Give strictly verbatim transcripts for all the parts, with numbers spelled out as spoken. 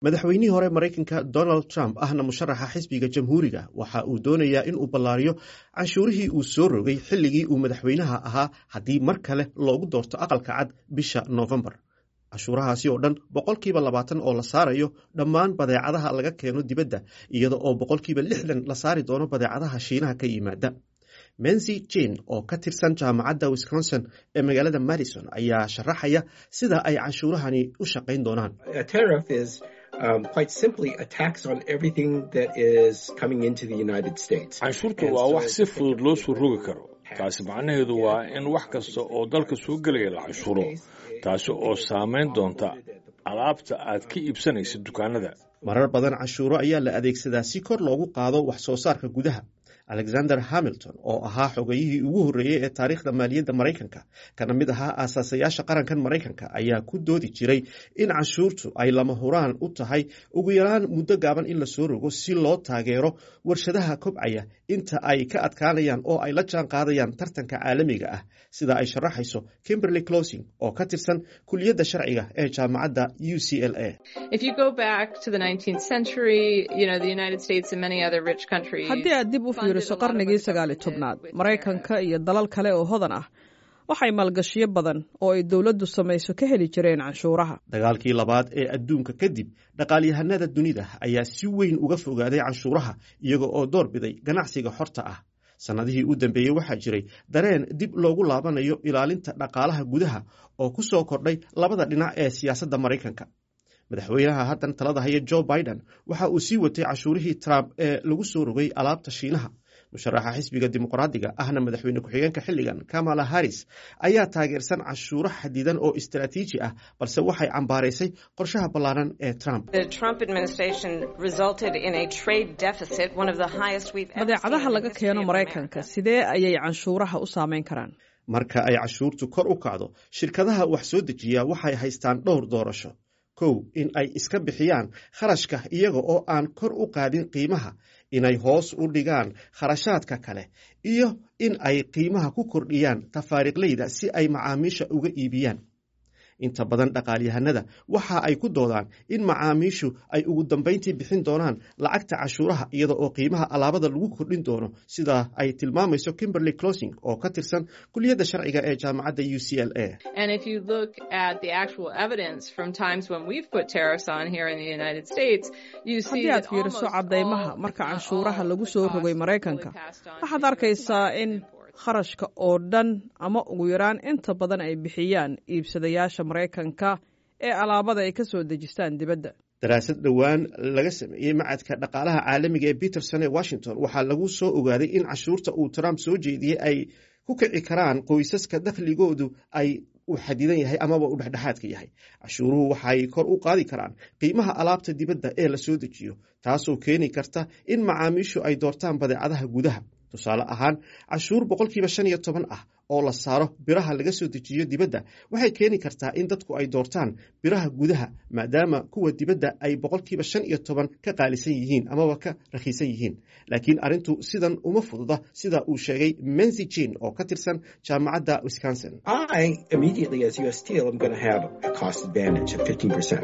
madaxweynihii hore Mareykanka Donald Trump ahna musharaxa xisbiga jamhuuriga waxa uu doonayaa in uu ballaariyo canshuurihii uu soo rogay xilligii uu madaxweynaha ahaa haddii mar kale loogu doorto aqalka cad bisha November. Cashuurahaasi oo dhan boqolkiiba labaatan oo la saarayo dhammaan badeecadaha laga keeno dibadda iyada oo boqolkiiba lixdan la saari doono badeecadaha Shiinaha ka yimaada. Menzi Jane oo ka tirsan jaamacadda Wisconsin ee magaalada Madison ayaa sharaxaya sida ay canshuurahani u shaqayn doonaan. A tariff is um, quite simply a tax on everything that is coming into the United States. Canshuurtu waa wax si fudud loo soo rogi karo. Taasi macnaheedu waa in wax kasta oo dalka soo gelaya la canshuuro. Taasi oo saameyn doonta alaabta aad ka iibsanaysa dukaanada. Marar badan canshuuro ayaa la adeegsadaa si kor loogu qaado wax soo saarka gudaha. Alexander Hamilton oo ahaa xogayihii ugu horreeyay ee taariikhda maaliyadda Mareykanka kana mid ahaa aasaasiyaasha qarankan Mareykanka ayaa ku doodi jiray in canshuurtu ay lama huraan u tahay ugu yaraan muddo gaaban in la soo rogo si loo taageero warshadaha kobcaya inta ay ka adkaanayaan oo ay la jaan qaadayaan tartanka caalamiga ah sida ay sharaxayso Kimberly Closing oo ka tirsan kulliyadda sharciga ee jaamacadda U C L A. If you go back to the nineteenth century, you know, the United States and many other rich countries. Haddii aad dib u fiiriso qarnigii sagaal iyo tobnaad, Mareykanka iyo dalal kale oo hodan ah waxay maalgashiyo badan oo ay dawladdu samayso ka heli jireen canshuuraha. Dagaalkii labaad ee adduunka kadib, dhaqaaliyahanada dunida ayaa si weyn uga fogaaday canshuuraha iyaga oo door biday ganacsiga xorta ah. Sanadihii u dambeeyay waxaa jiray dareen dib loogu laabanayo ilaalinta dhaqaalaha gudaha oo ku soo kordhay labada dhinac ee siyaasadda Mareykanka. Madaxweynaha haddan talada haya Joe Biden waxa uu sii watay canshuurihii Trump ee lagu soo rogay alaabta Shiinaha. Musharaxa xisbiga dimuqraadiga ahna madaxweyne ku-xigeenka xilligan Kamala Harris ayaa taageersan canshuuro xadidan oo istiraatiiji ah balse waxay cambaaraysay qorshaha ballaaran ee Trump. Badeecadaha laga keeno Mareykanka sidee ayay canshuuraha u saameyn karaan? Marka ay canshuurtu kor u kacdo, shirkadaha wax soo dejiya waxay haystaan dhowr doorasho. Kow, in ay iska bixiyaan kharashka iyaga oo aan kor u qaadin qiimaha, inay hoos u dhigaan kharashaadka kale, iyo in ay qiimaha ku kordhiyaan tafaariiqleyda si ay macaamiisha uga iibiyaan. Inta badan dhaqaaliyahanada waxa ay ku doodaan in macaamiishu ay ugu dambeyntii bixin doonaan lacagta cashuuraha iyada oo qiimaha alaabada lagu kordhin doono sida ay tilmaamayso Kimberly Closing oo ka tirsan kulliyadda sharciga ee jaamacadda U C L A. And if you look at the actual evidence from times when we've put tariffs on here in the United States, you see that fiiriso cadeymaha marka canshuuraha lagu soo rogay Mareykanka waxaad arkaysaa in kharashka oo dhan ama ugu yaraan inta badan ay bixiyaan iibsadayaasha Mareykanka ee alaabada ay ka soo dejistaan dibadda. Daraasad dhowaan laga sameeyay macadka dhaqaalaha caalamiga ee Peterson ee Washington waxaa lagu soo ogaaday in canshuurta uu Trump soo jeediyay ay ku kici karaan qoysaska dakhligoodu ay u xadidan yahay amaba u dhexdhexaadka yahay. Cashuuruhu waxay kor u qaadi karaan qiimaha alaabta dibadda ee la soo dejiyo, taasoo keeni karta in macaamiishu ay doortaan badeecadaha gudaha. Tusaale ahaan, cashuur boqolkiiba shan iyo toban ah oo la saaro biraha laga soo dejiyo dibadda waxay keeni kartaa in dadku ay doortaan biraha gudaha maadaama kuwa dibadda ay boqolkiiba shan iyo toban ka qaalisan yihiin amaba ka rakhiisan yihiin. Laakiin arrintu sidan uma fududa sida uu sheegay Menzi Jane oo ka tirsan jaamacadda Wisconsin. I immediately as U S Steel am going to have a cost advantage of fifteen percent.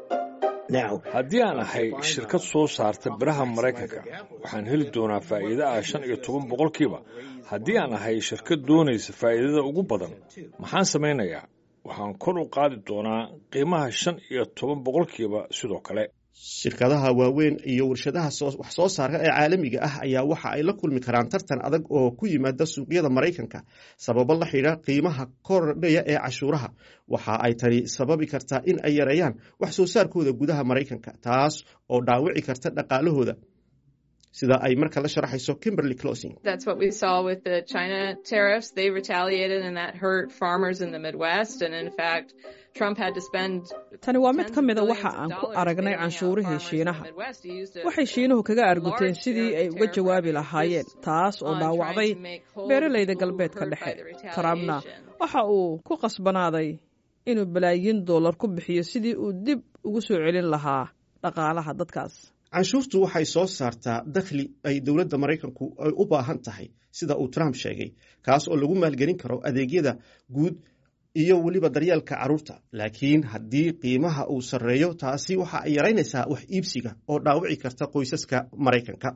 haddii aan ahay shirkad soo saarta biraha Mareykanka waxaan heli doonaa faa'iido ah shan iyo toban boqolkiiba. Haddii aan ahay shirkad doonaysa faa'iidada ugu badan, maxaan samaynayaa? Waxaan kor u qaadi doonaa qiimaha shan iyo toban boqolkiiba sidoo kale. Shirkadaha waaweyn iyo warshadaha wax soo saarka ee caalamiga ah ayaa waxa ay la kulmi karaan tartan adag oo ku yimaada suuqyada Mareykanka sababo la xiriira qiimaha kordhaya ee cashuuraha. Waxa ay tani sababi kartaa in ay yareeyaan wax soo saarkooda gudaha Mareykanka, taas oo dhaawici karta dhaqaalahooda. sida ay marka la sharaxayso Kimberly Closing. That's what we saw with the China tariffs. They retaliated and that hurt farmers in the Midwest, and in fact Trump had to spend Tani waa mid ka mid ah waxa aan ku aragnay canshuurihii Shiinaha. Waxay Shiinuhu kaga arguteen sidii ay uga jawaabi lahaayeen, taas oo dhaawacday beeralayda galbeedka dhexe. Trumpna waxa uu ku qasbanaaday inuu balaayiin dollar ku bixiyo sidii uu dib ugu soo celin lahaa dhaqaalaha dadkaas. canshuurtu waxay soo saartaa dakhli ay dowladda Mareykanku ay u baahan tahay sida uu Trump sheegay, kaas oo lagu maalgelin karo adeegyada guud iyo weliba daryeelka carruurta. laakiin haddii qiimaha uu sarreeyo, taasi waxa ay yaraynaysaa wax iibsiga oo dhaawici karta qoysaska Maraykanka.